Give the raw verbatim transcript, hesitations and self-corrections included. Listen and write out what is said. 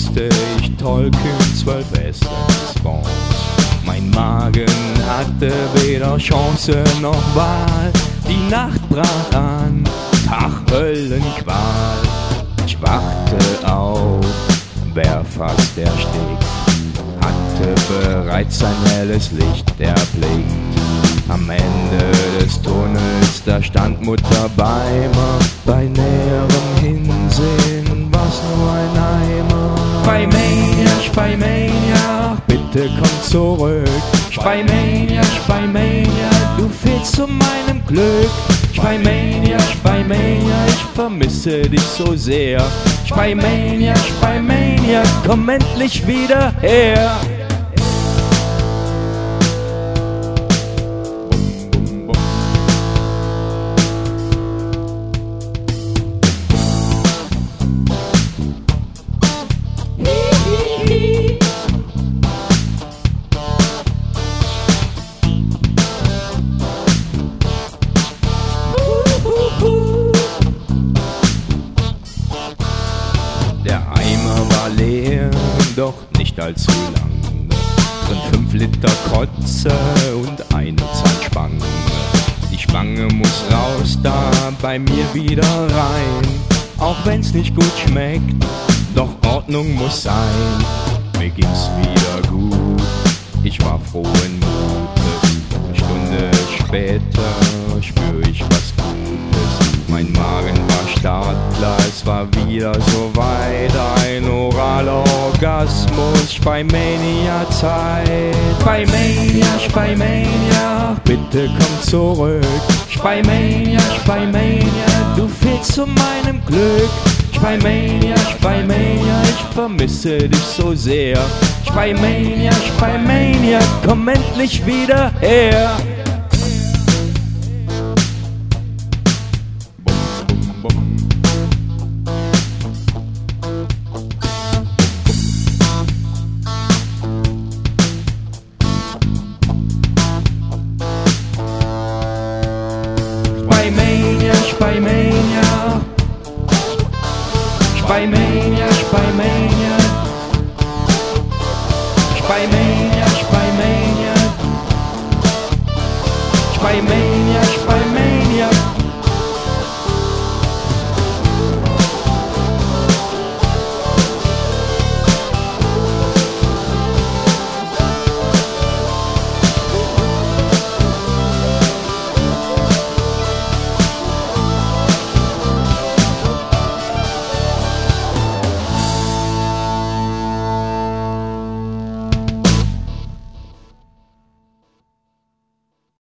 musste ich Tolkien zwölf Essens bauen. Mein Magen hatte weder Chance noch Wahl. Die Nacht brach an, Tag Höllenqual. Ich wachte auf, wer fast erstickt, hatte bereits ein helles Licht erblickt. Am Ende des Tunnels, da stand Mutter Beimer. Bei näherem Hinsehen war's nur ein Eimer. Spymania, Spymania, bitte komm zurück. Spymania, Spymania, du fehlst zu meinem Glück. Spymania, Spymania, ich vermisse dich so sehr. Spymania, Spymania, komm endlich wieder her. Der Eimer war leer, doch nicht allzu lang. Drin fünf Liter Kotze und eine Zahnspange. Die Spange muss raus, da bei mir wieder rein. Auch wenn's nicht gut schmeckt, doch Ordnung muss sein. Mir ging's wieder gut, ich war frohen Mutes. Eine Stunde später spür ich was Gutes. Mein Magen war startklar, es war wieder so weit. Ein oraler Orgasmus, Spymania-Zeit. Spymania, Spymania, bitte komm zurück. Spymania, Spymania, du fehlst zu meinem Glück. Spymania, Spymania, ich vermisse dich so sehr. Spymania, Spymania, komm endlich wieder her.